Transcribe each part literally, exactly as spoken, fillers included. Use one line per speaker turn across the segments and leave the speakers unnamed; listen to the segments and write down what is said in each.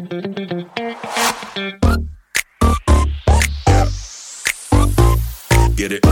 Get it.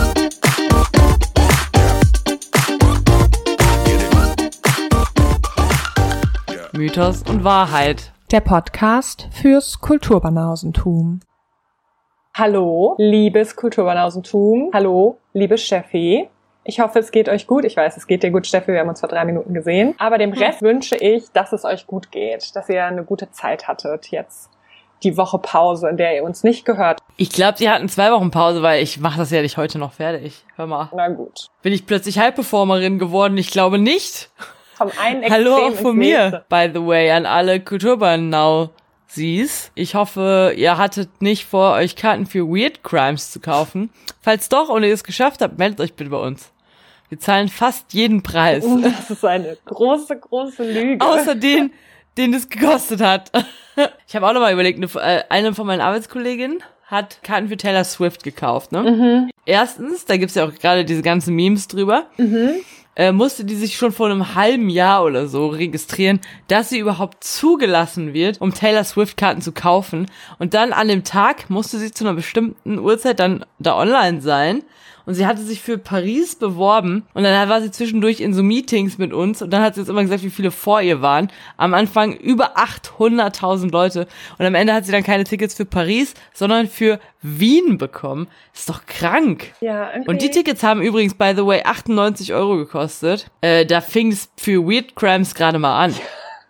Mythos und Wahrheit.
Der Podcast fürs Kulturbanausentum.
Hallo, liebes Kulturbanausentum. Hallo, liebe Steffi. Ich hoffe, es geht euch gut. Ich weiß, es geht dir gut, Steffi. Wir haben uns vor drei Minuten gesehen. Aber dem Rest wünsche ich, dass es euch gut geht. Dass ihr eine gute Zeit hattet jetzt. Die Woche Pause, in der ihr uns nicht gehört.
Ich glaube, sie hatten zwei Wochen Pause, weil ich mache das ja nicht heute noch fertig. Hör mal.
Na gut.
Bin ich plötzlich High-Performerin geworden? Ich glaube nicht.
Vom einen Extrem
Hallo auch von mir,
nächste.
by the way, an alle Kulturbanau-Sies. Ich hoffe, ihr hattet nicht vor, euch Karten für Weird Crimes zu kaufen. Falls doch und ihr es geschafft habt, meldet euch bitte bei uns. Wir zahlen fast jeden Preis.
Das ist eine große, große Lüge.
Außer den, den es gekostet hat. Ich habe auch noch mal überlegt, eine, eine von meinen Arbeitskolleginnen hat Karten für Taylor Swift gekauft, ne? Mhm. Erstens, da gibt's ja auch gerade diese ganzen Memes drüber, mhm. äh, musste die sich schon vor einem halben Jahr oder so registrieren, dass sie überhaupt zugelassen wird, um Taylor Swift Karten zu kaufen. Und dann an dem Tag musste sie zu einer bestimmten Uhrzeit dann da online sein. Und sie hatte sich für Paris beworben und dann war sie zwischendurch in so Meetings mit uns und dann hat sie jetzt immer gesagt, wie viele vor ihr waren. Am Anfang über achthunderttausend Leute und am Ende hat sie dann keine Tickets für Paris, sondern für Wien bekommen. Ist doch krank.
Ja, irgendwie.
Und die Tickets haben übrigens, by the way, achtundneunzig Euro gekostet. Äh, da fing es für Weird Crimes gerade mal an.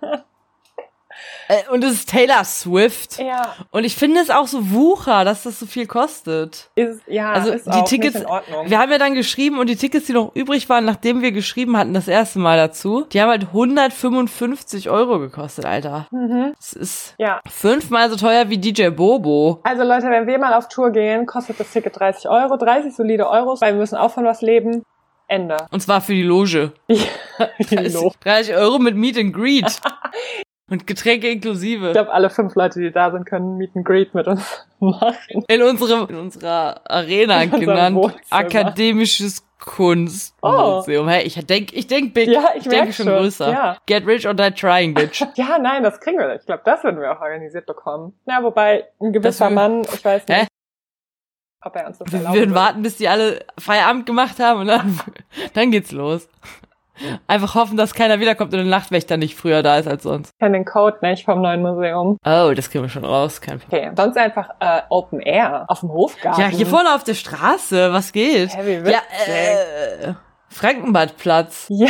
äh, und es ist Taylor Swift.
Ja.
Und ich finde es auch so Wucher, dass das so viel kostet.
Ist, ja,
also
ist
die
auch
Tickets,
nicht in Ordnung.
wir haben ja dann geschrieben und die Tickets, die noch übrig waren, nachdem wir geschrieben hatten, das erste Mal dazu, die haben halt hundertfünfundfünfzig Euro gekostet, Alter. Mhm. Das ist
ja.
fünfmal so teuer wie D J Bobo.
Also Leute, wenn wir mal auf Tour gehen, kostet das Ticket dreißig Euro, dreißig solide Euros, weil wir müssen auch von was leben. Ende.
Und zwar für die Loge.
Ja, die Loge.
dreißig Euro mit Meet and Greet. Und Getränke inklusive.
Ich glaube, alle fünf Leute, die da sind, können Meet and Greet mit uns machen.
In unserem, in unserer Arena
in
genannt.
Wohnzimmer.
Akademisches Kunstmuseum. Oh. Hey, ich denk, ich denk big.
Ja, ich,
ich denke schon, schon größer.
Ja.
Get rich or die trying, bitch.
Ja, nein, das kriegen wir. Ich glaube, das würden wir auch organisiert bekommen. Ja, wobei ein gewisser Mann, ich weiß nicht,
Hä?
ob er uns das
Wir
erlauben
würden
will.
warten, bis die alle Feierabend gemacht haben und dann, dann geht's los. Einfach hoffen, dass keiner wiederkommt und der Nachtwächter nicht früher da ist als sonst.
Ich kenne den Code nicht vom neuen Museum.
Oh, das kriegen wir schon raus. Kein
Okay, sonst einfach äh, Open Air auf dem Hofgarten.
Ja, hier vorne auf der Straße. Was geht?
Hä, wie witzig.
Ja, äh, Frankenbadplatz.
Ja.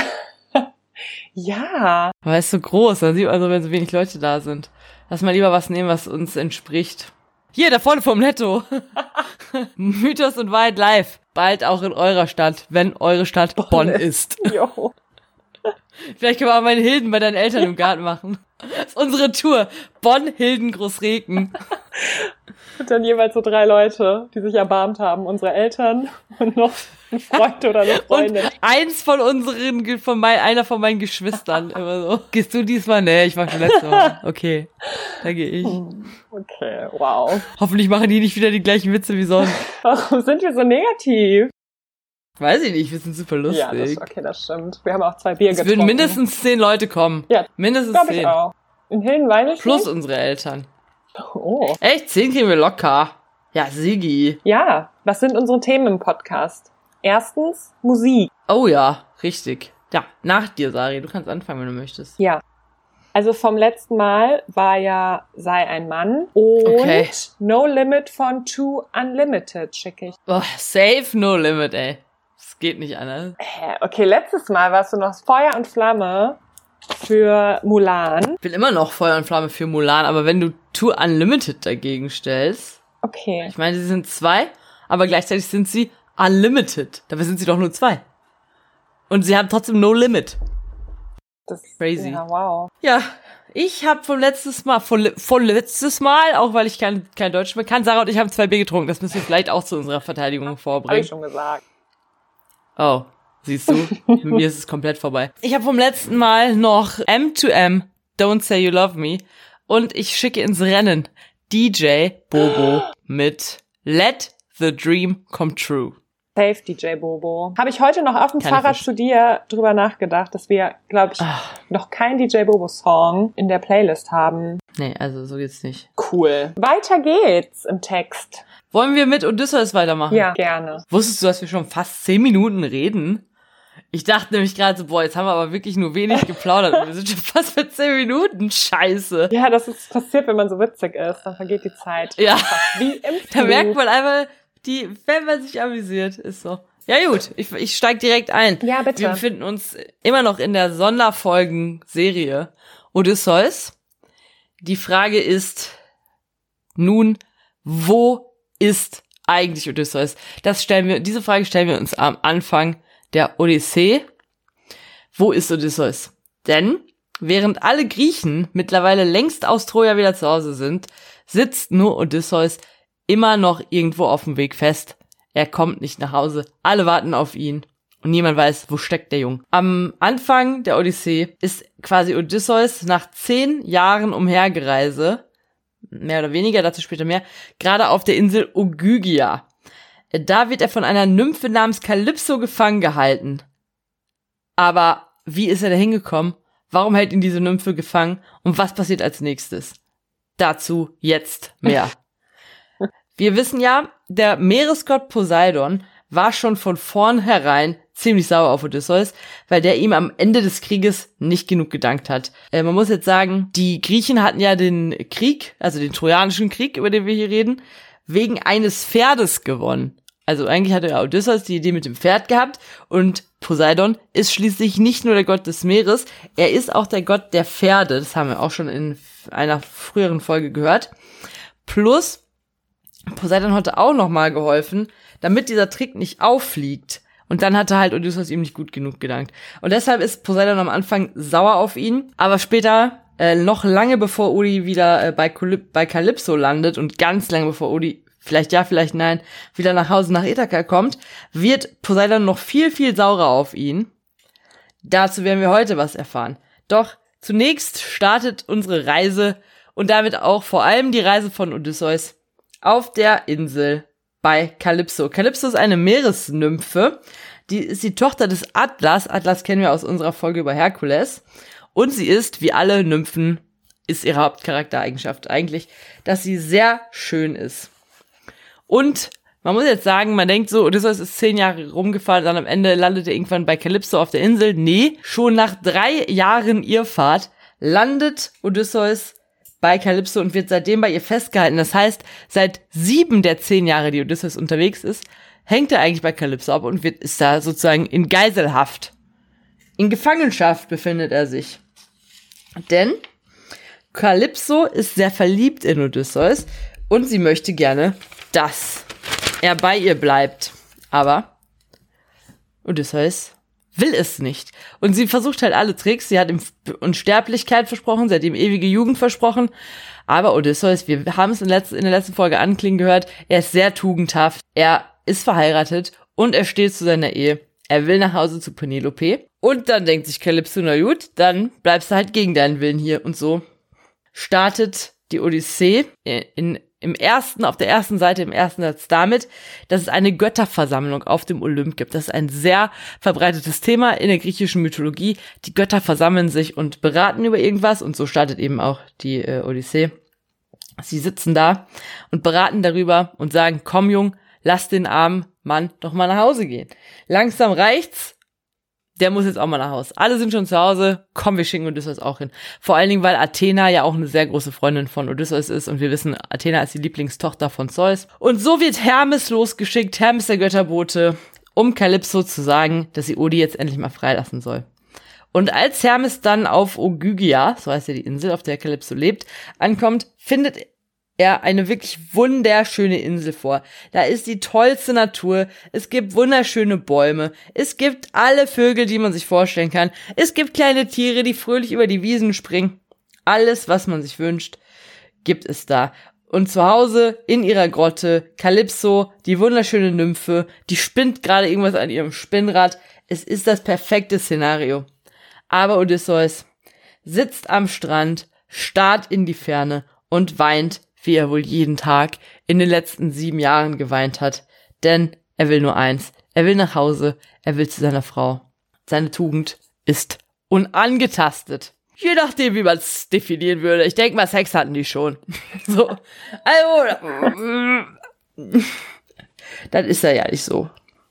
Ja.
Aber er ist so groß, dann sieht man so, wenn so wenig Leute da sind. Lass mal lieber was nehmen, was uns entspricht. Hier, da vorne vom Netto. Mythos und Wahrheit live. Bald auch in eurer Stadt, wenn eure Stadt Bonn, Bonn ist.
Jo.
Vielleicht können wir auch mal in Hilden bei deinen Eltern im Garten machen. Das ist unsere Tour. Bonn, Hilden, Großreken.
Und dann jeweils so drei Leute, die sich erbarmt haben. Unsere Eltern und noch ein Freund oder eine Freundin.
Und eins von unseren, von mein, einer von meinen Geschwistern. Immer so. Gehst du diesmal? Nee, ich war schon letztes Mal. Okay, da gehe ich.
Okay, wow.
Hoffentlich machen die nicht wieder die gleichen Witze wie sonst.
Warum sind wir so negativ?
Weiß ich nicht, wir sind super lustig.
Ja, das, okay, das stimmt. Wir haben auch zwei Bier
es
getrunken.
Es würden mindestens zehn Leute kommen.
Ja,
mindestens
glaub
zehn.
Ich auch. In Hilden weiß ich
Plus
nicht.
unsere Eltern.
Oh.
Echt? Zehn kriegen wir locker. Ja, Sigi.
Ja, was sind unsere Themen im Podcast? Erstens, Musik.
Oh ja, richtig. Ja, nach dir, Sari. Du kannst anfangen, wenn du möchtest.
Ja. Also vom letzten Mal war ja Sei ein Mann und
okay.
No Limit von Two Unlimited schicke ich.
Oh, safe No Limit, ey. Das geht nicht anders.
Okay, letztes Mal warst du noch Feuer und Flamme für Mulan.
Ich bin immer noch Feuer und Flamme für Mulan, aber wenn du Two Unlimited dagegen stellst.
Okay.
Ich meine, sie sind zwei, aber gleichzeitig sind sie Unlimited. Dabei sind sie doch nur zwei. Und sie haben trotzdem No Limit.
Das ist
crazy.
Ja, wow.
Ja, ich habe vom letztes Mal, von, von letztes Mal, auch weil ich kein, kein Deutsch mehr kann, Sarah und ich haben zwei Bier getrunken. Das müssen wir vielleicht auch zu unserer Verteidigung vorbringen.
Hab ich schon gesagt.
Oh, siehst du? Mit mir ist es komplett vorbei. Ich habe vom letzten Mal noch M zwei M, Don't Say You Love Me. Und ich schicke ins Rennen D J Bobo mit Let the Dream Come True.
Safe D J Bobo. Habe ich heute noch auf dem
Kann
Fahrrad zu dir drüber nachgedacht, dass wir, glaube ich,
Ach.
noch keinen D J Bobo-Song in der Playlist haben.
Nee, also so geht's nicht.
Cool. Weiter geht's im Text.
Wollen wir mit Odysseus weitermachen?
Ja, gerne.
Wusstest du, dass wir schon fast zehn Minuten reden? Ich dachte nämlich gerade so, boah, jetzt haben wir aber wirklich nur wenig geplaudert und wir sind schon fast bei zehn Minuten. Scheiße.
Ja, das ist passiert, wenn man so witzig ist. Dann vergeht die Zeit.
Ja.
Wie im Flug.
Da merkt man einfach, die, wenn man sich amüsiert, ist so. Ja gut, ich, ich steig direkt ein.
Ja, bitte.
Wir befinden uns immer noch in der Sonderfolgen-Serie Odysseus. Die Frage ist nun, wo ist eigentlich Odysseus? Das stellen wir, diese Frage stellen wir uns am Anfang der Odyssee. Wo ist Odysseus? Denn während alle Griechen mittlerweile längst aus Troja wieder zu Hause sind, sitzt nur Odysseus immer noch irgendwo auf dem Weg fest. Er kommt nicht nach Hause. Alle warten auf ihn. Und niemand weiß, wo steckt der Junge. Am Anfang der Odyssee ist quasi Odysseus nach zehn Jahren Umhergereise, mehr oder weniger, dazu später mehr, gerade auf der Insel Ogygia. Da wird er von einer Nymphe namens Kalypso gefangen gehalten. Aber wie ist er da hingekommen? Warum hält ihn diese Nymphe gefangen? Und was passiert als nächstes? Dazu jetzt mehr. Wir wissen ja, der Meeresgott Poseidon war schon von vornherein ziemlich sauer auf Odysseus, weil der ihm am Ende des Krieges nicht genug gedankt hat. Äh, man muss jetzt sagen, die Griechen hatten ja den Krieg, also den Trojanischen Krieg, über den wir hier reden, wegen eines Pferdes gewonnen. Also eigentlich hatte ja Odysseus die Idee mit dem Pferd gehabt und Poseidon ist schließlich nicht nur der Gott des Meeres, er ist auch der Gott der Pferde. Das haben wir auch schon in einer früheren Folge gehört. Plus, Poseidon hatte auch nochmal geholfen, damit dieser Trick nicht auffliegt. Und dann hatte halt Odysseus ihm nicht gut genug gedankt. Und deshalb ist Poseidon am Anfang sauer auf ihn, aber später, äh, noch lange bevor Odi wieder äh, bei, Kalyp- bei Kalypso landet und ganz lange bevor Odi, vielleicht ja, vielleicht nein, wieder nach Hause nach Ithaka kommt, wird Poseidon noch viel, viel saurer auf ihn. Dazu werden wir heute was erfahren. Doch zunächst startet unsere Reise und damit auch vor allem die Reise von Odysseus auf der Insel bei Kalypso. Kalypso ist eine Meeresnymphe, die ist die Tochter des Atlas. Atlas kennen wir aus unserer Folge über Herkules. Und sie ist, wie alle Nymphen, ist ihre Hauptcharaktereigenschaft eigentlich, dass sie sehr schön ist. Und man muss jetzt sagen, man denkt so, Odysseus ist zehn Jahre rumgefahren, dann am Ende landet er irgendwann bei Kalypso auf der Insel. Nee, schon nach drei Jahren Irrfahrt landet Odysseus bei Kalypso und wird seitdem bei ihr festgehalten. Das heißt, seit sieben der zehn Jahre, die Odysseus unterwegs ist, hängt er eigentlich bei Kalypso ab und wird, ist da sozusagen in Geiselhaft. In Gefangenschaft befindet er sich. Denn Kalypso ist sehr verliebt in Odysseus und sie möchte gerne, dass er bei ihr bleibt. Aber Odysseus will es nicht. Und sie versucht halt alle Tricks. Sie hat ihm Unsterblichkeit versprochen, sie hat ihm ewige Jugend versprochen. Aber Odysseus, wir haben es in, letz- in der letzten Folge anklingen gehört, er ist sehr tugendhaft, er ist verheiratet und er steht zu seiner Ehe. Er will nach Hause zu Penelope. Und dann denkt sich Kalypso, na gut, dann bleibst du halt gegen deinen Willen hier. Und so startet die Odyssee in Im ersten, auf der ersten Seite, im ersten Satz damit, dass es eine Götterversammlung auf dem Olymp gibt. Das ist ein sehr verbreitetes Thema in der griechischen Mythologie. Die Götter versammeln sich und beraten über irgendwas und so startet eben auch die äh, Odyssee. Sie sitzen da und beraten darüber und sagen, komm Jung, lass den armen Mann doch mal nach Hause gehen. Langsam reicht's. Der muss jetzt auch mal nach Hause. Alle sind schon zu Hause. Komm, wir schicken Odysseus auch hin. Vor allen Dingen, weil Athena ja auch eine sehr große Freundin von Odysseus ist. Und wir wissen, Athena ist die Lieblingstochter von Zeus. Und so wird Hermes losgeschickt, Hermes der Götterbote, um Kalypso zu sagen, dass sie Odi jetzt endlich mal freilassen soll. Und als Hermes dann auf Ogygia, so heißt ja die Insel, auf der Kalypso lebt, ankommt, findet er eine wirklich wunderschöne Insel vor. Da ist die tollste Natur, es gibt wunderschöne Bäume, es gibt alle Vögel, die man sich vorstellen kann, es gibt kleine Tiere, die fröhlich über die Wiesen springen. Alles, was man sich wünscht, gibt es da. Und zu Hause, in ihrer Grotte, Kalypso, die wunderschöne Nymphe, die spinnt gerade irgendwas an ihrem Spinnrad. Es ist das perfekte Szenario. Aber Odysseus sitzt am Strand, starrt in die Ferne und weint, wie er wohl jeden Tag in den letzten sieben Jahren geweint hat. Denn er will nur eins. Er will nach Hause, er will zu seiner Frau. Seine Tugend ist unangetastet. Je nachdem, wie man es definieren würde. Ich denke mal, Sex hatten die schon. So, also, das ist ja ja nicht so.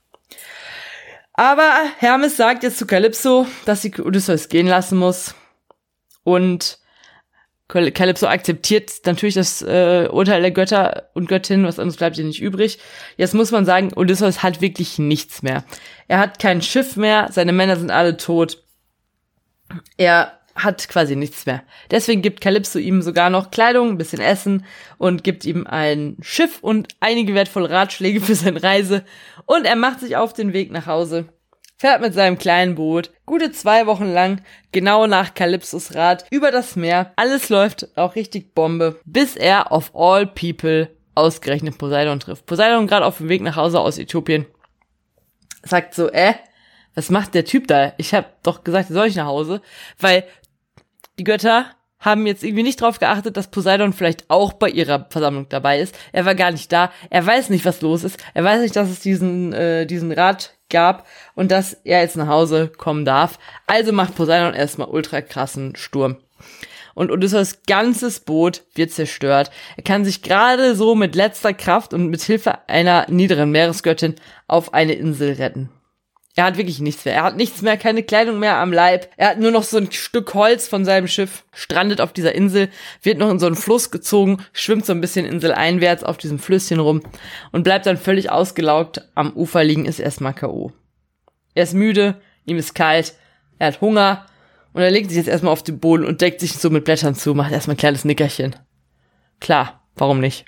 Aber Hermes sagt jetzt zu Kalypso, dass sie Odysseus gehen lassen muss. Und Kalypso akzeptiert natürlich das äh, Urteil der Götter und Göttinnen, was anderes bleibt ihr nicht übrig. Jetzt muss man sagen, Odysseus hat wirklich nichts mehr. Er hat kein Schiff mehr, seine Männer sind alle tot. Er hat quasi nichts mehr. Deswegen gibt Kalypso ihm sogar noch Kleidung, ein bisschen Essen und gibt ihm ein Schiff und einige wertvolle Ratschläge für seine Reise. Und er macht sich auf den Weg nach Hause, fährt mit seinem kleinen Boot gute zwei Wochen lang genau nach Kalypsos Rat über das Meer. Alles läuft auch richtig Bombe, bis er of all people ausgerechnet Poseidon trifft. Poseidon gerade auf dem Weg nach Hause aus Äthiopien sagt so, äh, was macht der Typ da? Ich hab doch gesagt, soll ich nach Hause? Weil die Götter haben jetzt irgendwie nicht drauf geachtet, dass Poseidon vielleicht auch bei ihrer Versammlung dabei ist. Er war gar nicht da. Er weiß nicht, was los ist. Er weiß nicht, dass es diesen äh, diesen Rat gab und dass er jetzt nach Hause kommen darf. Also macht Poseidon erstmal ultra krassen Sturm. Und Odysseus ganzes Boot wird zerstört. Er kann sich gerade so mit letzter Kraft und mit Hilfe einer niederen Meeresgöttin auf eine Insel retten. Er hat wirklich nichts mehr. Er hat nichts mehr, keine Kleidung mehr am Leib. Er hat nur noch so ein Stück Holz von seinem Schiff, strandet auf dieser Insel, wird noch in so einen Fluss gezogen, schwimmt so ein bisschen inseleinwärts auf diesem Flüsschen rum und bleibt dann völlig ausgelaugt am Ufer liegen, ist erstmal K O Er ist müde, ihm ist kalt, er hat Hunger und er legt sich jetzt erstmal auf den Boden und deckt sich so mit Blättern zu, macht erstmal ein kleines Nickerchen. Klar, warum nicht?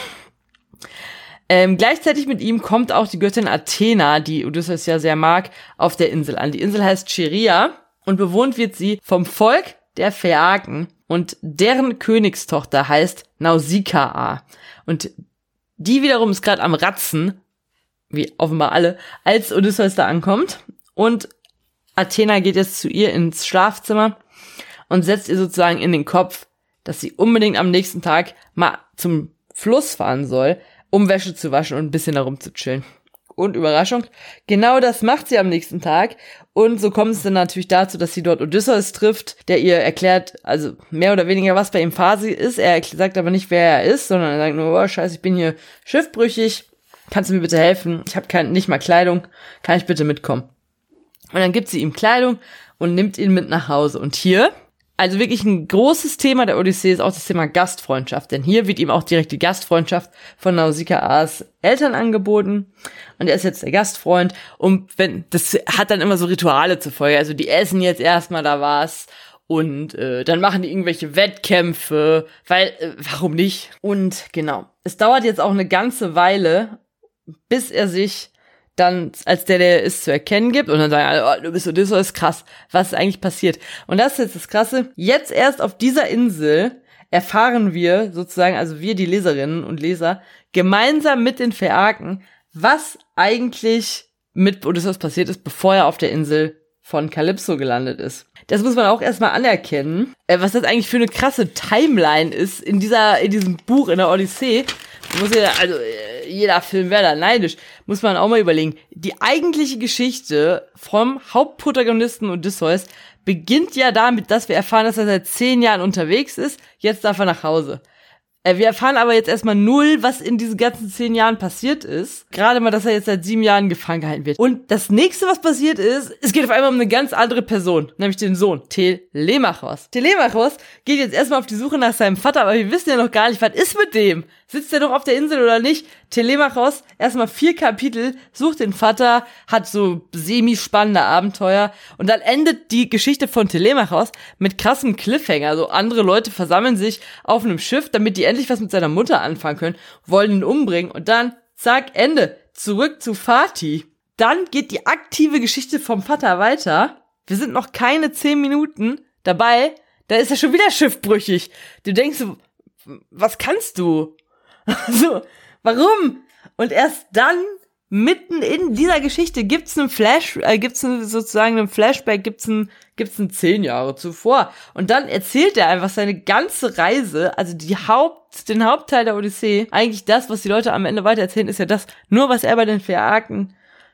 Ähm, gleichzeitig mit ihm kommt auch die Göttin Athena, die Odysseus ja sehr mag, auf der Insel an. Die Insel heißt Scheria und bewohnt wird sie vom Volk der Phäaken und deren Königstochter heißt Nausikaa. Und die wiederum ist gerade am Ratzen, wie offenbar alle, als Odysseus da ankommt. Und Athena geht jetzt zu ihr ins Schlafzimmer und setzt ihr sozusagen in den Kopf, dass sie unbedingt am nächsten Tag mal zum Fluss fahren soll, um Wäsche zu waschen und ein bisschen darum zu chillen. Und Überraschung, genau das macht sie am nächsten Tag. Und so kommt es dann natürlich dazu, dass sie dort Odysseus trifft, der ihr erklärt, also mehr oder weniger, was bei ihm Phase ist. Er sagt aber nicht, wer er ist, sondern er sagt nur, oh scheiße, ich bin hier schiffbrüchig, kannst du mir bitte helfen? Ich habe kein, nicht mal Kleidung, kann ich bitte mitkommen? Und dann gibt sie ihm Kleidung und nimmt ihn mit nach Hause. Und hier, also wirklich ein großes Thema der Odyssee ist auch das Thema Gastfreundschaft. Denn hier wird ihm auch direkt die Gastfreundschaft von Nausikaas Eltern angeboten. Und er ist jetzt der Gastfreund. Und wenn das hat dann immer so Rituale zur Folge. Also die essen jetzt erstmal da was. Und äh, dann machen die irgendwelche Wettkämpfe. Weil, äh, warum nicht? Und genau, es dauert jetzt auch eine ganze Weile, bis er sich dann als der, der ist, zu erkennen gibt und dann sagen alle, oh, du bist Odysseus, krass, was ist eigentlich passiert? Und das ist jetzt das Krasse, jetzt erst auf dieser Insel erfahren wir sozusagen, also wir, die Leserinnen und Leser, gemeinsam mit den Phäaken, was eigentlich mit Odysseus passiert ist, bevor er auf der Insel von Kalypso gelandet ist. Das muss man auch erstmal anerkennen, was das eigentlich für eine krasse Timeline ist in dieser, in diesem Buch, in der Odyssee. Muss ja, also jeder Film wäre da neidisch, muss man auch mal überlegen. Die eigentliche Geschichte vom Hauptprotagonisten Odysseus beginnt ja damit, dass wir erfahren, dass er seit zehn Jahren unterwegs ist, jetzt darf er nach Hause. Wir erfahren aber jetzt erstmal null, was in diesen ganzen zehn Jahren passiert ist. Gerade mal, dass er jetzt seit sieben Jahren gefangen gehalten wird. Und das nächste, was passiert ist, es geht auf einmal um eine ganz andere Person, nämlich den Sohn, Telemachos. Telemachos geht jetzt erstmal auf die Suche nach seinem Vater, aber wir wissen ja noch gar nicht, was ist mit dem? Sitzt er noch auf der Insel oder nicht? Telemachos, erstmal vier Kapitel, sucht den Vater, hat so semi-spannende Abenteuer und dann endet die Geschichte von Telemachos mit krassem Cliffhanger. Also andere Leute versammeln sich auf einem Schiff, damit die endlich was mit seiner Mutter anfangen können, wollen ihn umbringen und dann, zack, Ende. Zurück zu Fatih. Dann geht die aktive Geschichte vom Vater weiter. Wir sind noch keine zehn Minuten dabei, da ist er schon wieder schiffbrüchig. Du denkst so, was kannst du? So, warum? Und erst dann, mitten in dieser Geschichte, gibt's einen Flash, äh, gibt's einen, sozusagen einen Flashback, gibt's einen, gibt's einen zehn Jahre zuvor. Und dann erzählt er einfach seine ganze Reise, also die Haupt, den Hauptteil der Odyssee. Eigentlich das, was die Leute am Ende weitererzählen, ist ja das, nur was er bei den Phäaken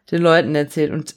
den Leuten erzählt. Und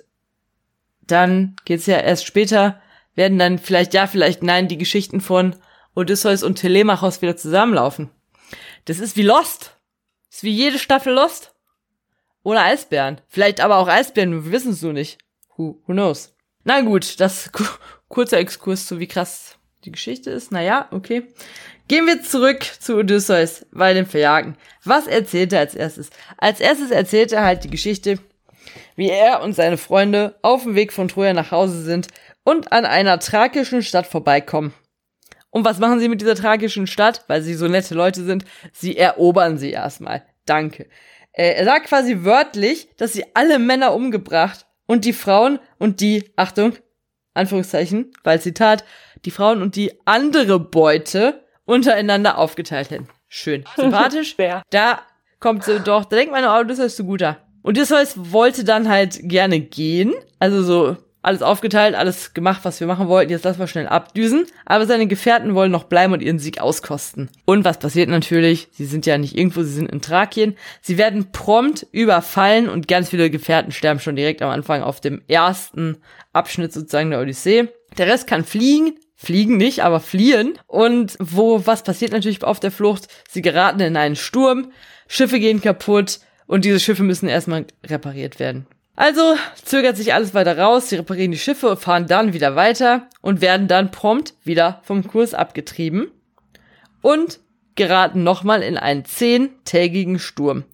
dann geht's ja erst später, werden dann vielleicht ja, vielleicht nein, die Geschichten von Odysseus und Telemachos wieder zusammenlaufen. Das ist wie Lost. Das ist wie jede Staffel Lost. Ohne Eisbären. Vielleicht aber auch Eisbären, wir wissen es nur nicht. Who, who knows? Na gut, das ku- kurzer Exkurs zu wie krass die Geschichte ist. Naja, okay. Gehen wir zurück zu Odysseus bei dem Verjagen. Was erzählt er als erstes? Als erstes erzählt er halt die Geschichte, wie er und seine Freunde auf dem Weg von Troja nach Hause sind und an einer thrakischen Stadt vorbeikommen. Und was machen sie mit dieser thrakischen Stadt? Weil sie so nette Leute sind, sie erobern sie erstmal. Danke. Äh, er sagt quasi wörtlich, dass sie alle Männer umgebracht und die Frauen und die, Achtung, Anführungszeichen, weil Zitat, die Frauen und die andere Beute untereinander aufgeteilt hätten. Schön. Sympathisch. Da kommt sie doch, da denkt man, oh, das ist so guter. Und Odysseus wollte dann halt gerne gehen, also so alles aufgeteilt, alles gemacht, was wir machen wollten, jetzt lassen wir schnell abdüsen, aber seine Gefährten wollen noch bleiben und ihren Sieg auskosten. Und was passiert natürlich? Sie sind ja nicht irgendwo, sie sind in Thrakien. Sie werden prompt überfallen und ganz viele Gefährten sterben schon direkt am Anfang auf dem ersten Abschnitt sozusagen der Odyssee. Der Rest kann fliegen, fliegen nicht, aber fliehen. Und wo, was passiert natürlich auf der Flucht? Sie geraten in einen Sturm, Schiffe gehen kaputt und diese Schiffe müssen erstmal repariert werden. Also zögert sich alles weiter raus, sie reparieren die Schiffe, fahren dann wieder weiter und werden dann prompt wieder vom Kurs abgetrieben und geraten nochmal in einen zehntägigen Sturm.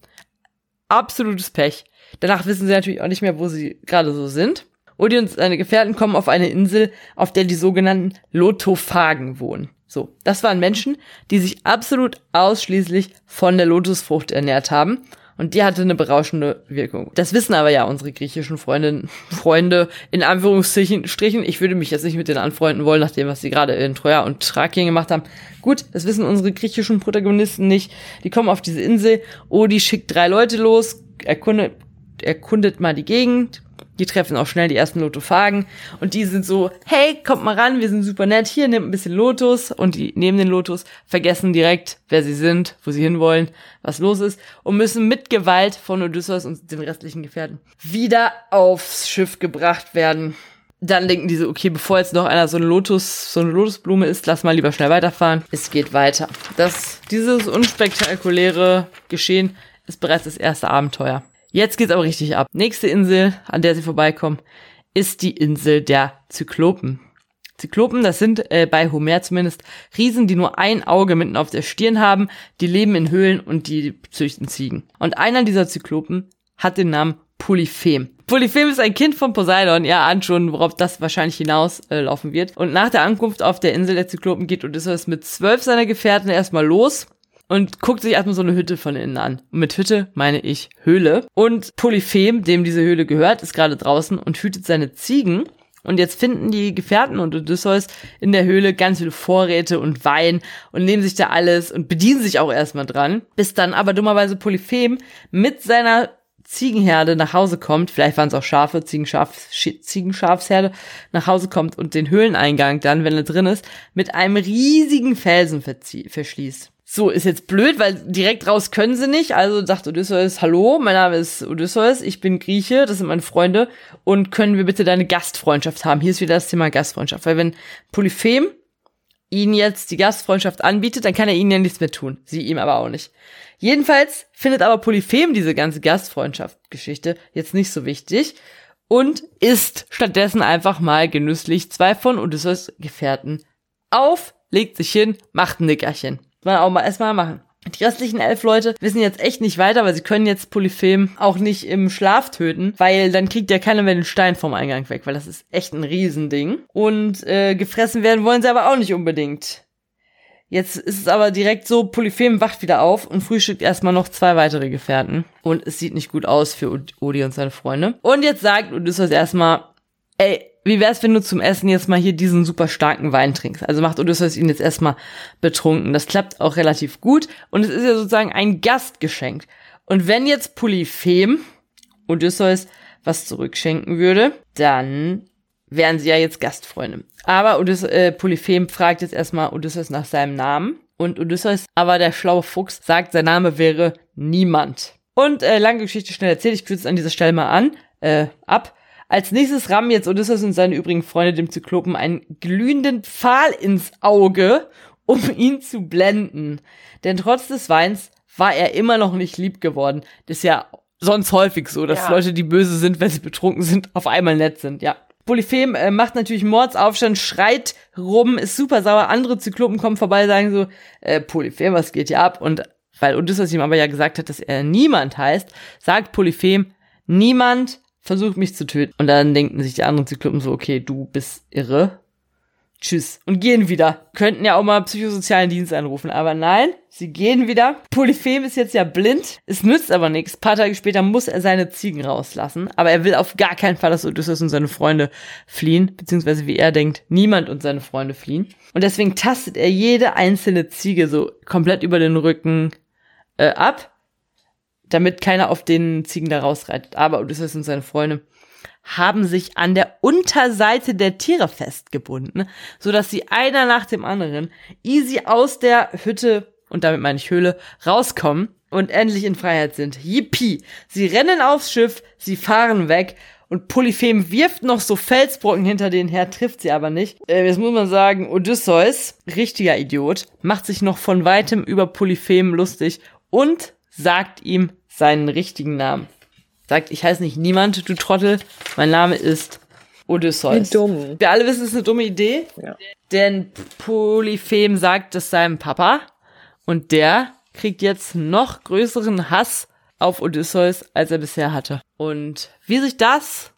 Absolutes Pech. Danach wissen sie natürlich auch nicht mehr, wo sie gerade so sind. Odi und seine Gefährten kommen auf eine Insel, auf der die sogenannten Lotophagen wohnen. So, das waren Menschen, die sich absolut ausschließlich von der Lotusfrucht ernährt haben. Und die hatte eine berauschende Wirkung. Das wissen aber ja unsere griechischen Freundinnen, Freunde, in Anführungsstrichen. Ich würde mich jetzt nicht mit denen anfreunden wollen, nach dem, was sie gerade in Troja und Thrakien gemacht haben. Gut, das wissen unsere griechischen Protagonisten nicht. Die kommen auf diese Insel. Odi schickt drei Leute los, erkundet, erkundet mal die Gegend. Die treffen auch schnell die ersten Lotophagen. Und die sind so, hey, kommt mal ran, wir sind super nett. Hier, nehmt ein bisschen Lotus. Und die nehmen den Lotus, vergessen direkt, wer sie sind, wo sie hinwollen, was los ist. Und müssen mit Gewalt von Odysseus und den restlichen Gefährten wieder aufs Schiff gebracht werden. Dann denken die so, okay, bevor jetzt noch einer so eine Lotus, so eine Lotusblume ist, lass mal lieber schnell weiterfahren. Es geht weiter. Das, dieses unspektakuläre Geschehen ist bereits das erste Abenteuer. Jetzt geht's aber richtig ab. Nächste Insel, an der sie vorbeikommen, ist die Insel der Zyklopen. Zyklopen, das sind äh, bei Homer zumindest Riesen, die nur ein Auge mitten auf der Stirn haben, die leben in Höhlen und die züchten Ziegen. Und einer dieser Zyklopen hat den Namen Polyphem. Polyphem ist ein Kind von Poseidon, ja, ahnt schon, worauf das wahrscheinlich hinauslaufen äh, wird. Und nach der Ankunft auf der Insel der Zyklopen geht Odysseus mit zwölf seiner Gefährten erstmal los und guckt sich erstmal so eine Hütte von innen an. Und mit Hütte meine ich Höhle. Und Polyphem, dem diese Höhle gehört, ist gerade draußen und hütet seine Ziegen. Und jetzt finden die Gefährten und Odysseus in der Höhle ganz viele Vorräte und Wein und nehmen sich da alles und bedienen sich auch erstmal dran. Bis dann aber dummerweise Polyphem mit seiner Ziegenherde nach Hause kommt, vielleicht waren es auch Schafe, Ziegenschaf, Ziegenschafsherde, nach Hause kommt und den Höhleneingang dann, wenn er drin ist, mit einem riesigen Felsen verzie- verschließt. So, ist jetzt blöd, weil direkt raus können sie nicht. Also sagt Odysseus, hallo, mein Name ist Odysseus, ich bin Grieche, das sind meine Freunde. Und können wir bitte deine Gastfreundschaft haben? Hier ist wieder das Thema Gastfreundschaft. Weil wenn Polyphem ihnen jetzt die Gastfreundschaft anbietet, dann kann er ihnen ja nichts mehr tun. Sie ihm aber auch nicht. Jedenfalls findet aber Polyphem diese ganze Gastfreundschaft-Geschichte jetzt nicht so wichtig und isst stattdessen einfach mal genüsslich zwei von Odysseus Gefährten auf, legt sich hin, macht ein Nickerchen. Man auch mal erstmal machen. Die restlichen elf Leute wissen jetzt echt nicht weiter, weil sie können jetzt Polyphem auch nicht im Schlaf töten, weil dann kriegt ja keiner mehr den Stein vom Eingang weg, weil das ist echt ein Riesending. Und äh, gefressen werden wollen sie aber auch nicht unbedingt. Jetzt ist es aber direkt so, Polyphem wacht wieder auf und frühstückt erstmal noch zwei weitere Gefährten. Und es sieht nicht gut aus für Odi und seine Freunde. Und jetzt sagt Odysseus erstmal, ey, wie wär's, wenn du zum Essen jetzt mal hier diesen super starken Wein trinkst? Also macht Odysseus ihn jetzt erstmal betrunken. Das klappt auch relativ gut. Und es ist ja sozusagen ein Gastgeschenk. Und wenn jetzt Polyphem Odysseus was zurückschenken würde, dann wären sie ja jetzt Gastfreunde. Aber Odysseus, äh, Polyphem fragt jetzt erstmal Odysseus nach seinem Namen. Und Odysseus, aber der schlaue Fuchs, sagt, sein Name wäre Niemand. Und äh, lange Geschichte schnell erzählt, ich kürze es an dieser Stelle mal an. äh, ab. Als nächstes rammen jetzt Odysseus und seine übrigen Freunde dem Zyklopen einen glühenden Pfahl ins Auge, um ihn zu blenden. Denn trotz des Weins war er immer noch nicht lieb geworden. Das ist ja sonst häufig so, dass ja. Leute, die böse sind, wenn sie betrunken sind, auf einmal nett sind, ja. Polyphem äh, macht natürlich Mordsaufstand, schreit rum, ist super sauer. Andere Zyklopen kommen vorbei, sagen so, äh, Polyphem, was geht hier ab? Und weil Odysseus ihm aber ja gesagt hat, dass er niemand heißt, sagt Polyphem, niemand versucht mich zu töten. Und dann denken sich die anderen Zyklopen so, okay, du bist irre. Tschüss. Und gehen wieder. Könnten ja auch mal psychosozialen Dienst anrufen. Aber nein, sie gehen wieder. Polyphem ist jetzt ja blind. Es nützt aber nichts. Ein paar Tage später muss er seine Ziegen rauslassen. Aber er will auf gar keinen Fall, dass Odysseus und seine Freunde fliehen. Beziehungsweise, wie er denkt, niemand und seine Freunde fliehen. Und deswegen tastet er jede einzelne Ziege so komplett über den Rücken äh, ab, damit keiner auf den Ziegen da rausreitet. Aber Odysseus und seine Freunde haben sich an der Unterseite der Tiere festgebunden, sodass sie einer nach dem anderen easy aus der Hütte, und damit meine ich Höhle, rauskommen und endlich in Freiheit sind. Yippie! Sie rennen aufs Schiff, sie fahren weg und Polyphem wirft noch so Felsbrocken hinter denen her, trifft sie aber nicht. Äh, jetzt muss man sagen, Odysseus, richtiger Idiot, macht sich noch von weitem über Polyphem lustig und sagt ihm seinen richtigen Namen. Sagt, ich heiße nicht niemand, du Trottel, mein Name ist Odysseus.
Wie dumm.
Wir alle wissen, es ist eine dumme Idee,
ja.
Denn Polyphem sagt es seinem Papa und der kriegt jetzt noch größeren Hass auf Odysseus, als er bisher hatte. Und wie sich das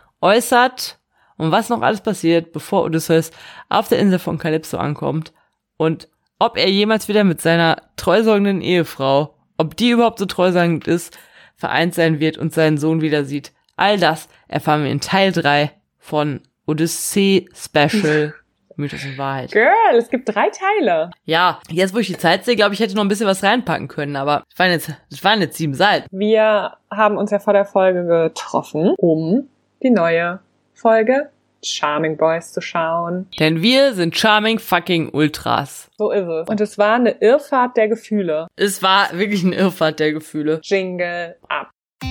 äußert und was noch alles passiert, bevor Odysseus auf der Insel von Kalypso ankommt und ob er jemals wieder mit seiner treusorgenden Ehefrau, ob die überhaupt so treusorgend ist, vereint sein wird und seinen Sohn wieder sieht. All das erfahren wir in Teil drei von Odyssee Special Mythos und Wahrheit.
Girl, es gibt drei Teile.
Ja, jetzt wo ich die Zeit sehe, glaube ich, hätte ich noch ein bisschen was reinpacken können, aber es waren jetzt, es waren jetzt sieben Seiten.
Wir haben uns ja vor der Folge getroffen, um die neue Folge Charming Boys zu schauen.
Denn wir sind Charming fucking Ultras.
So ist es. Und es war eine Irrfahrt der Gefühle.
Es war wirklich eine Irrfahrt der Gefühle.
Jingle ab.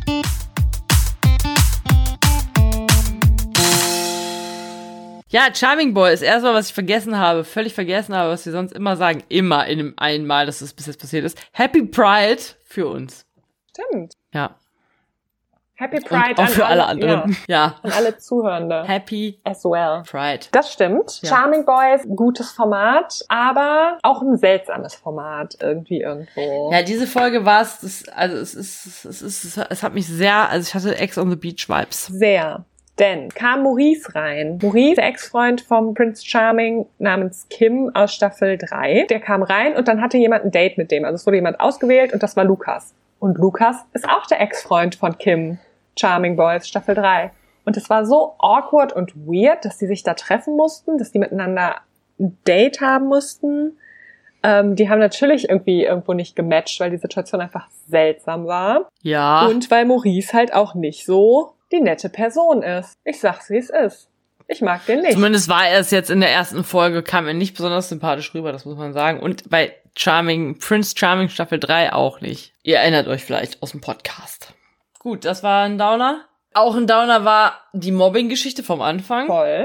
Ja, Charming Boys, erstmal, was ich vergessen habe, völlig vergessen habe, was wir sonst immer sagen, immer in dem einen Mal, dass das bis jetzt passiert ist. Happy Pride für uns.
Stimmt.
Ja.
Happy Pride
und auch für alle, alle anderen.
Ja.
ja.
Und alle Zuhörende.
Happy
as well.
Pride.
Das stimmt. Ja. Charming Boys, gutes Format, aber auch ein seltsames Format irgendwie irgendwo.
Ja, diese Folge war es, also es ist, es ist, es hat mich sehr, also ich hatte Ex on the Beach Vibes.
Sehr. Denn kam Maurice rein. Maurice, der Ex-Freund vom Prince Charming namens Kim aus Staffel drei. Der kam rein und dann hatte jemand ein Date mit dem. Also es wurde jemand ausgewählt und das war Lukas. Und Lukas ist auch der Ex-Freund von Kim, Charming Boys, Staffel drei. Und es war so awkward und weird, dass die sich da treffen mussten, dass die miteinander ein Date haben mussten. Ähm, die haben natürlich irgendwie irgendwo nicht gematcht, weil die Situation einfach seltsam war.
Ja.
Und weil Maurice halt auch nicht so die nette Person ist. Ich sag's, wie es ist. Ich mag den nicht.
Zumindest war er es jetzt in der ersten Folge, kam er nicht besonders sympathisch rüber, das muss man sagen. Und bei Charming, Prince Charming Staffel drei auch nicht. Ihr erinnert euch vielleicht aus dem Podcast. Gut, das war ein Downer. Auch ein Downer war die Mobbing-Geschichte vom Anfang.
Voll.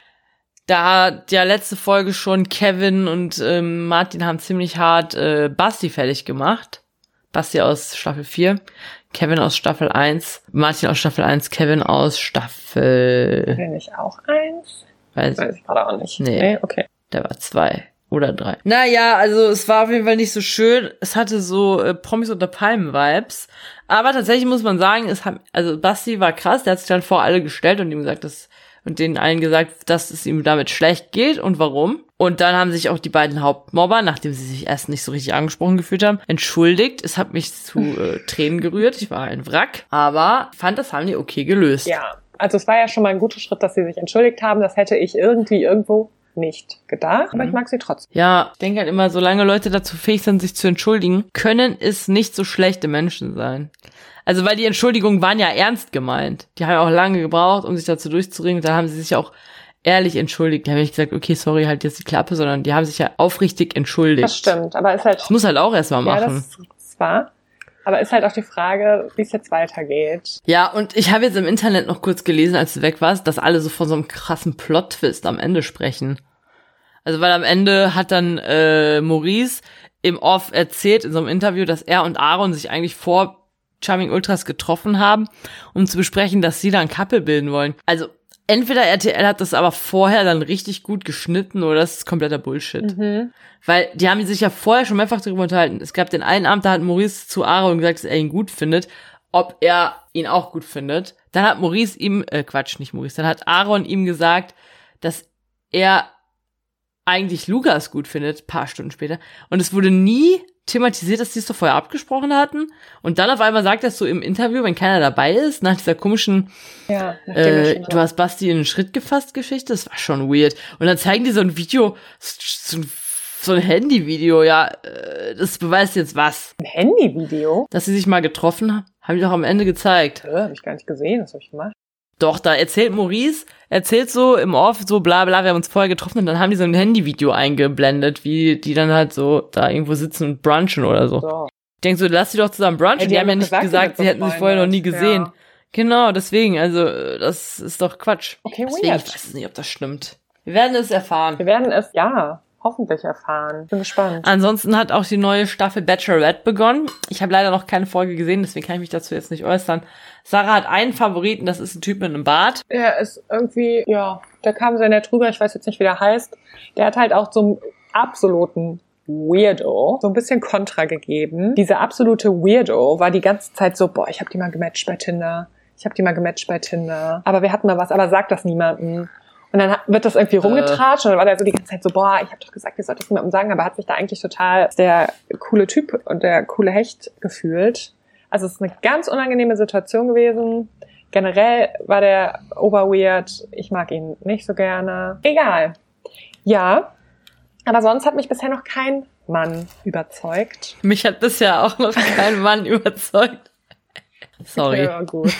Da hat ja letzte Folge schon Kevin und ähm, Martin haben ziemlich hart äh, Basti fertig gemacht. Basti aus Staffel vier, Kevin aus Staffel eins, Martin aus Staffel eins, Kevin aus Staffel...
Bin ich auch eins?
Weiß,
Weiß ich gerade auch nicht.
Nee,
nee, okay.
Der war zwei oder drei. Naja, also es war auf jeden Fall nicht so schön. Es hatte so äh, Promis unter Palmen-Vibes. Aber tatsächlich muss man sagen, es hat, also Basti war krass, der hat sich dann vor alle gestellt und ihm gesagt, dass und denen allen gesagt, dass es ihm damit schlecht geht und warum. Und dann haben sich auch die beiden Hauptmobber, nachdem sie sich erst nicht so richtig angesprochen gefühlt haben, entschuldigt. Es hat mich zu äh, Tränen gerührt. Ich war ein Wrack. Aber ich fand, das haben die okay gelöst.
Ja, also es war ja schon mal ein guter Schritt, dass sie sich entschuldigt haben. Das hätte ich irgendwie irgendwo nicht gedacht. Aber mhm. ich mag sie trotzdem.
Ja, ich denke halt immer, solange Leute dazu fähig sind, sich zu entschuldigen, können es nicht so schlechte Menschen sein. Also, weil die Entschuldigungen waren ja ernst gemeint. Die haben ja auch lange gebraucht, um sich dazu durchzuringen. Da haben sie sich auch ehrlich entschuldigt. Die haben nicht gesagt, okay, sorry, halt jetzt die Klappe, sondern die haben sich ja aufrichtig entschuldigt.
Das stimmt, aber ist halt...
Das muss halt auch erstmal machen.
Ja, das ist wahr. Aber ist halt auch die Frage, wie es jetzt weitergeht.
Ja, und ich habe jetzt im Internet noch kurz gelesen, als du weg warst, dass alle so von so einem krassen Plot-Twist am Ende sprechen. Also weil am Ende hat dann äh, Maurice im Off erzählt in so einem Interview, dass er und Aaron sich eigentlich vor Charming Ultras getroffen haben, um zu besprechen, dass sie da ein Couple bilden wollen. Also entweder R T L hat das aber vorher dann richtig gut geschnitten oder das ist kompletter Bullshit. Mhm. Weil die haben sich ja vorher schon mehrfach darüber unterhalten. Es gab den einen Abend, da hat Maurice zu Aaron gesagt, dass er ihn gut findet, ob er ihn auch gut findet. Dann hat Maurice ihm, äh Quatsch, nicht Maurice, dann hat Aaron ihm gesagt, dass er eigentlich Lukas gut findet, paar Stunden später. Und es wurde nie thematisiert, dass die es doch vorher abgesprochen hatten. Und dann auf einmal sagt er es so im Interview, wenn keiner dabei ist, nach dieser komischen
ja,
äh, du hast Basti in den Schritt gefasst Geschichte, das war schon weird. Und dann zeigen die so ein Video, so ein, so ein Handyvideo, ja, äh, das beweist jetzt was.
Ein Handyvideo?
Dass sie sich mal getroffen haben, haben die doch am Ende gezeigt.
Äh, hab ich gar nicht gesehen, was hab ich gemacht?
Doch, da erzählt Maurice, erzählt so im Off, so bla bla, wir haben uns vorher getroffen und dann haben die so ein Handyvideo eingeblendet, wie die dann halt so da irgendwo sitzen und brunchen oder so. so. Ich denk so, lass die doch zusammen brunchen, hey, die, die haben ja nicht gesagt, gesagt sie hätten sich vorher noch nie gesehen. Ja. Genau, deswegen, also das ist doch Quatsch.
Okay,
deswegen,
weird.
Ich weiß nicht, ob das stimmt. Wir werden es erfahren.
Wir werden es, ja, hoffentlich erfahren. Bin gespannt.
Ansonsten hat auch die neue Staffel Bachelorette begonnen. Ich habe leider noch keine Folge gesehen, deswegen kann ich mich dazu jetzt nicht äußern. Sarah hat einen Favoriten, das ist ein Typ mit einem Bart.
Er ist irgendwie, ja, der kam sehr nett drüber, ich weiß jetzt nicht, wie der heißt. Der hat halt auch so einen absoluten Weirdo so ein bisschen Kontra gegeben. Dieser absolute Weirdo war die ganze Zeit so, boah, ich hab die mal gematcht bei Tinder. Ich hab die mal gematcht bei Tinder. Aber wir hatten mal was, aber sag das niemandem. Und dann wird das irgendwie rumgetratscht und dann war der so die ganze Zeit so, boah, ich hab doch gesagt, ich soll das niemandem sagen, aber hat sich da eigentlich total der coole Typ und der coole Hecht gefühlt. Also es ist eine ganz unangenehme Situation gewesen. Generell war der oberweird. Ich mag ihn nicht so gerne. Egal. Ja, aber sonst hat mich bisher noch kein Mann überzeugt.
Mich hat bisher auch noch kein Mann überzeugt. Sorry.
Ja, gut.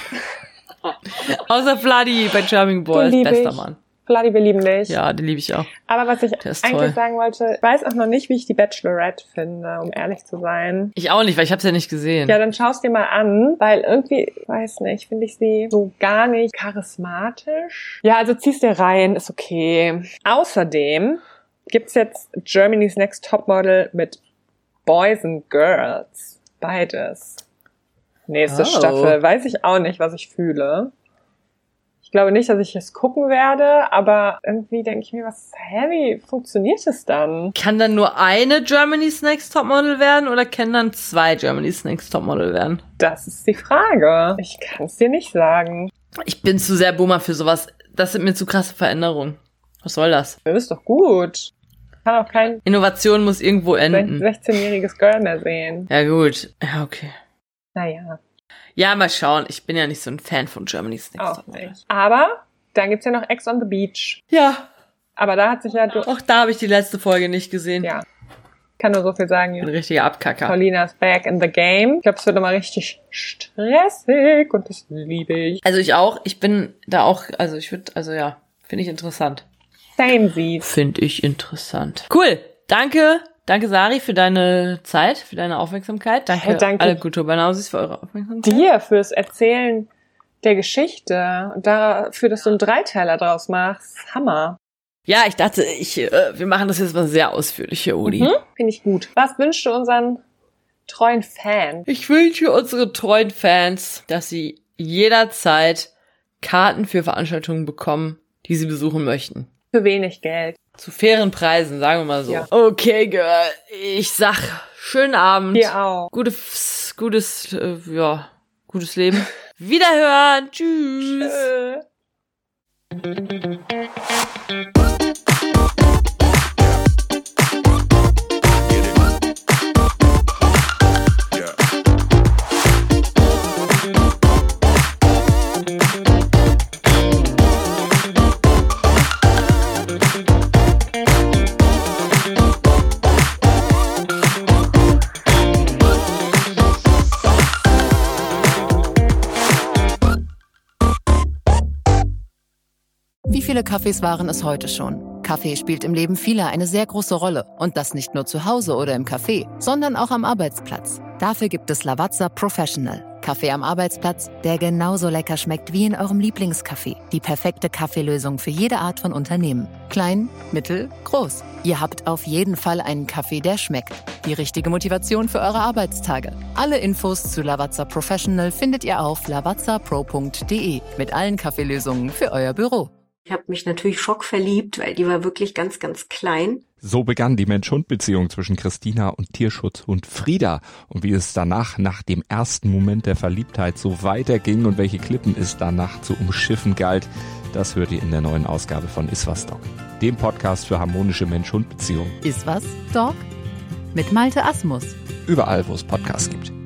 Außer Vladi bei Charming Boys, bester Mann.
Vladi, wir lieben dich.
Ja, den liebe ich auch.
Aber was ich eigentlich toll. sagen wollte, ich weiß auch noch nicht, wie ich die Bachelorette finde, um ehrlich zu sein.
Ich auch nicht, weil ich hab's ja nicht gesehen.
Ja, dann schau's dir mal an, weil irgendwie, ich weiß nicht, finde ich sie so gar nicht charismatisch. Ja, also zieh's dir rein, ist okay. Außerdem gibt's jetzt Germany's Next Topmodel mit Boys and Girls. Beides. Nächste oh. Staffel. Weiß ich auch nicht, was ich fühle. Ich glaube nicht, dass ich es gucken werde, aber irgendwie denke ich mir, was, hä, wie funktioniert es dann?
Kann dann nur eine Germany's Next Topmodel werden oder können dann zwei Germany's Next Topmodel werden?
Das ist die Frage. Ich kann es dir nicht sagen.
Ich bin zu sehr Boomer für sowas. Das sind mir zu krasse Veränderungen. Was soll das?
Das ist doch gut. Kann auch kein
Innovation muss irgendwo enden.
sechzehnjähriges Girl mehr sehen.
Ja gut. Ja, okay.
Naja.
Ja, mal schauen. Ich bin ja nicht so ein Fan von Germany's Next Topmodel.
Aber dann gibt's ja noch Ex on the Beach.
Ja.
Aber da hat sich ja...
Auch da habe ich die letzte Folge nicht gesehen.
Ja. Kann nur so viel sagen.
Ein richtiger Abkacker.
Paulina's back in the game. Ich glaube, es wird nochmal richtig stressig und das liebe ich.
Also ich auch. Ich bin da auch... Also ich würde... Also ja, finde ich interessant.
Same sie.
Finde ich interessant. Cool. Danke... Danke, Sari, für deine Zeit, für deine Aufmerksamkeit. Danke,
hey, danke
alle Kulturbanausis für eure Aufmerksamkeit.
Dir fürs Erzählen der Geschichte und dafür, dass du einen Dreiteiler draus machst. Hammer.
Ja, ich dachte, ich, äh, wir machen das jetzt mal sehr ausführlich hier, Uli.
Mhm, finde ich gut. Was wünschst du unseren treuen Fans?
Ich wünsche unsere treuen Fans, dass sie jederzeit Karten für Veranstaltungen bekommen, die sie besuchen möchten.
Für wenig Geld.
Zu fairen Preisen, sagen wir mal so.
Ja.
Okay, Girl. Ich sag, schönen Abend.
Dir auch.
Gutes, gutes, äh, ja, gutes Leben. Wiederhören. Tschüss. Tschö.
Wie viele Kaffees waren es heute schon? Kaffee spielt im Leben vieler eine sehr große Rolle. Und das nicht nur zu Hause oder im Café, sondern auch am Arbeitsplatz. Dafür gibt es Lavazza Professional. Kaffee am Arbeitsplatz, der genauso lecker schmeckt wie in eurem Lieblingscafé. Die perfekte Kaffeelösung für jede Art von Unternehmen. Klein, mittel, groß. Ihr habt auf jeden Fall einen Kaffee, der schmeckt. Die richtige Motivation für eure Arbeitstage. Alle Infos zu Lavazza Professional findet ihr auf lavazza pro punkt de mit allen Kaffeelösungen für euer Büro.
Ich habe mich natürlich schockverliebt, weil die war wirklich ganz, ganz klein.
So begann die Mensch-Hund-Beziehung zwischen Christina und Tierschutzhund Frieda. Und wie es danach, nach dem ersten Moment der Verliebtheit, so weiterging und welche Klippen es danach zu umschiffen galt, das hört ihr in der neuen Ausgabe von Iswas Dog, dem Podcast für harmonische Mensch-Hund-Beziehungen.
Iswas Dog? Mit Malte Asmus.
Überall, wo es Podcasts gibt.